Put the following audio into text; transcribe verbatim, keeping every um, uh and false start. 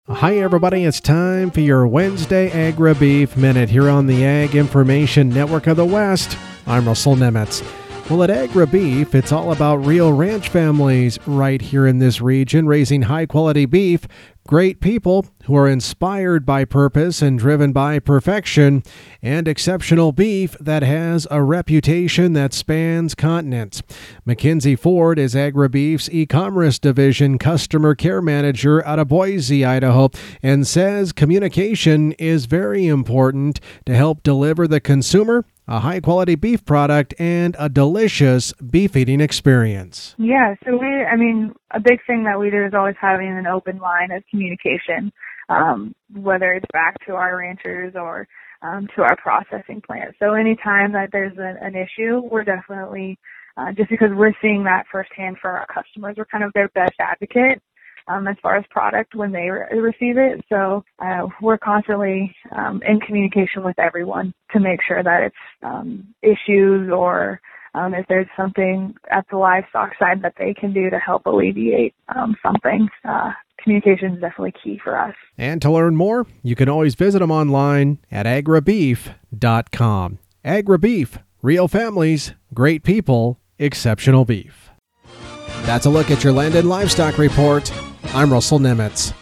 Hi everybody, it's time for your Wednesday Agri-Beef Minute here on the Ag Information Network of the West. I'm Russell Nemitz. Well, at Agri-Beef, it's all about real ranch families right here in this region, raising high-quality beef, great people who are inspired by purpose and driven by perfection, and exceptional beef that has a reputation that spans continents. Mackenzie Ford is Agri-Beef's e-commerce division customer care manager out of Boise, Idaho, and says communication is very important to help deliver the consumer a high-quality beef product and a delicious beef eating experience. Yeah, so we, I mean, a big thing that we do is always having an open line of communication, um, whether it's back to our ranchers or um, to our processing plant. So anytime that there's an, an issue, we're definitely, uh, just because we're seeing that firsthand for our customers, we're kind of their best advocate. Um, as far as product when they re- receive it. So uh, we're constantly um, in communication with everyone to make sure that it's um, issues or um, if there's something at the livestock side that they can do to help alleviate um, something. Uh, communication is definitely key for us. And to learn more, you can always visit them online at agri beef dot com. Agri-Beef, real families, great people, exceptional beef. That's a look at your Land and Livestock Report. I'm Russell Nemitz.